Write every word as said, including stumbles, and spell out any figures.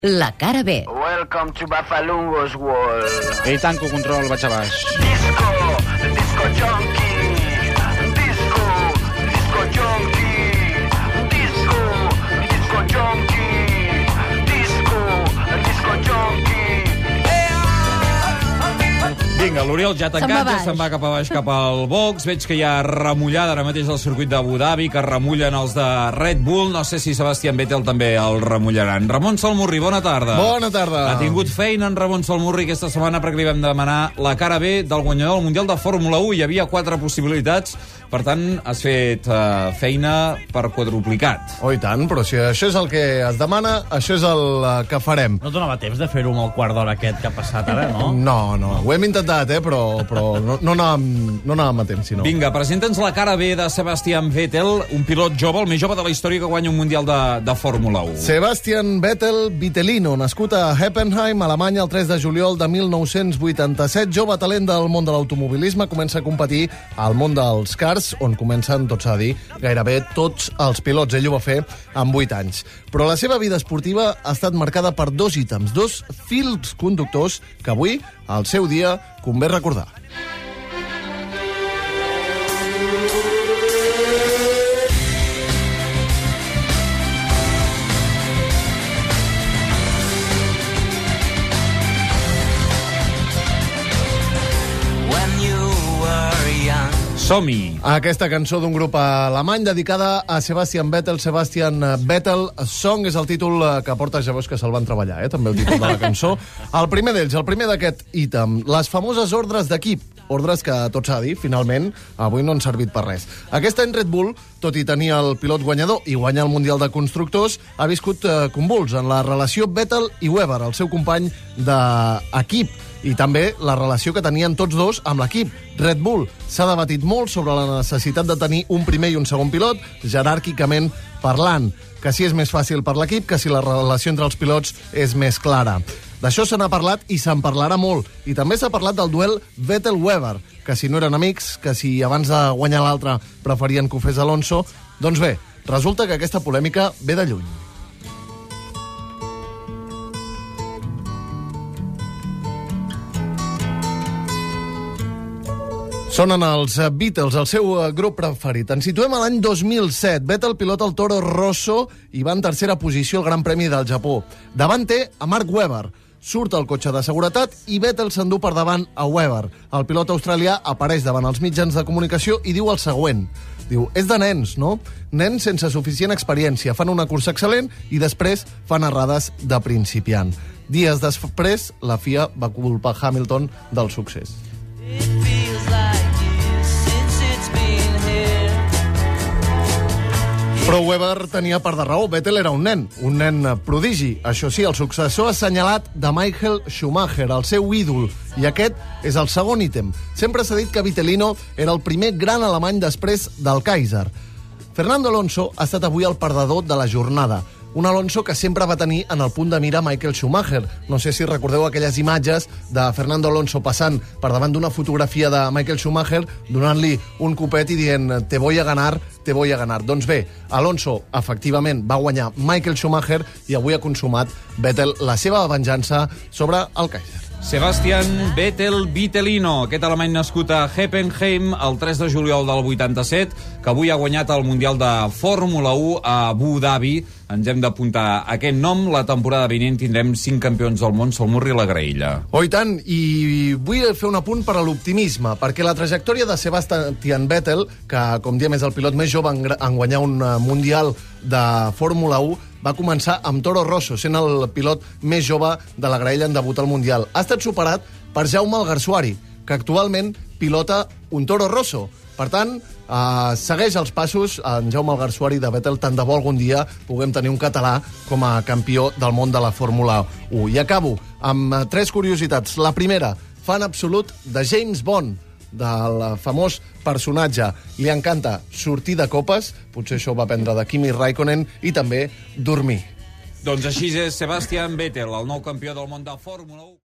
La cara B. Welcome to Bafalungo's world. I tant que ho control, vaig a baix. Disco, disco junkie. Disco, disco junkie. Disco, disco junkie. Disco, disco junkie. Vinga, l'Oriol ja ha tancat, va ja se'n va cap a baix, cap al box. Veig que hi ha remullada ara mateix al circuit d'Abu Dhabi, que remullen els de Red Bull. No sé si Sebastian Vettel també el remullaran. Ramon Salmurri, bona tarda. Bona tarda. Ha tingut feina en Ramon Salmurri aquesta setmana perquè li vam demanar la cara B del guanyador del Mundial de Fórmula u. Hi havia quatre possibilitats, per tant, has fet uh, feina per quadruplicat. Oh, i tant, però si això és el que es demana, això és el uh, que farem. No et donava temps de fer-ho amb el quart d'hora aquest que ha passat ara, no? No, no, ho hem intentat, eh, però, però no, no, anàvem, no anàvem a temps, sinó. Vinga, presenta'ns la cara B de Sebastian Vettel, un pilot jove, el més jove de la història que guanya un Mundial de, de Fórmula u. Sebastian Vettel Vitellino, nascut a Heppenheim, Alemanya, el tres de juliol de mil nou-cents vuitanta-set, jove talent del món de l'automobilisme, comença a competir al món dels cars, on comencen, tot s'ha de dir, gairebé tots els pilots. Ell ho va fer amb vuit anys. Però la seva vida esportiva ha estat marcada per dos ítems, dos fils conductors que avui, al seu dia, convé recordar. Som-hi! Aquesta cançó d'un grup alemany dedicada a Sebastian Vettel. Sebastian Vettel Song és el títol que porta, ja veus que se'l van treballar, eh? També el títol de la cançó. El primer d'ells, el primer d'aquest ítem, les famoses ordres d'equip. Ordres que, tot s'ha de dir, finalment, avui no han servit per res. Aquest any Red Bull, tot i tenir el pilot guanyador i guanyar el Mundial de Constructors, ha viscut eh, convuls en la relació Vettel i Webber, el seu company d'equip, i també la relació que tenien tots dos amb l'equip. Red Bull s'ha debatit molt sobre la necessitat de tenir un primer i un segon pilot, jeràrquicament parlant, que si és més fàcil per l'equip, que si la relació entre els pilots és més clara. D'això se n'ha parlat i se'n parlarà molt. I també s'ha parlat del duel Vettel-Webber, que si no eren amics, que si abans de guanyar l'altre preferien que ho fes Alonso. Doncs bé, resulta que aquesta polèmica ve de lluny. Sonen els Beatles, el seu grup preferit. Ens situem a l'any dos mil set. Vettel pilota el Toro Rosso i va en tercera posició al Gran Premi del Japó. Davant té a Mark Webber. Surt el cotxe de seguretat i Vettel s'endú per davant a Webber. El pilot australià apareix davant els mitjans de comunicació i diu el següent. Diu, és de nens, no? Nens sense suficient experiència. Fan una cursa excel·lent i després fan errades de principiant. Dies després, la F I A va culpar Hamilton del succés. Però Webber tenia part de raó. Vettel era un nen, un nen prodigi. Això sí, el successor assenyalat de Michael Schumacher, el seu ídol. I aquest és el segon ítem. Sempre s'ha dit que Vitellino era el primer gran alemany després del Kaiser. Fernando Alonso ha estat avui el perdedor de la jornada. Un Alonso que sempre va tenir en el punt de mira Michael Schumacher. No sé si recordeu aquelles imatges de Fernando Alonso passant per davant d'una fotografia de Michael Schumacher, donant-li un copet i dient te voy a ganar, te voy a ganar. Doncs bé, Alonso efectivament va guanyar Michael Schumacher i avui ha consumat Vettel la seva venjança sobre el Kaiser. Sebastian Vettel Vitellino, aquest alemany nascut a Heppenheim el tres de juliol del vuitanta-set, que avui ha guanyat el Mundial de Fórmula u a Abu Dhabi. Ens hem d'apuntar aquest nom. La temporada vinent tindrem cinc campions del món, Salmurri i la graella. Oh, i tant, i vull fer un apunt per a l'optimisme, perquè la trajectòria de Sebastian Vettel, que, com diem, és el pilot més jove en, en guanyar un Mundial de Fórmula u, va començar amb Toro Rosso, sent el pilot més jove de la graella en debut al Mundial. Ha estat superat per Jaume Alguersuari, que actualment pilota un Toro Rosso. Per tant, eh, segueix els passos en Jaume Alguersuari de Vettel. Tant de bo algun dia puguem tenir un català com a campió del món de la Fórmula u. I acabo amb tres curiositats. La primera, fan absolut de James Bond, del famós personatge. Li encanta sortir de copes, potser això ho va aprendre de Kimi Raikkonen, i també dormir. Doncs així és Sebastian Vettel, el nou campió del món de Fórmula u.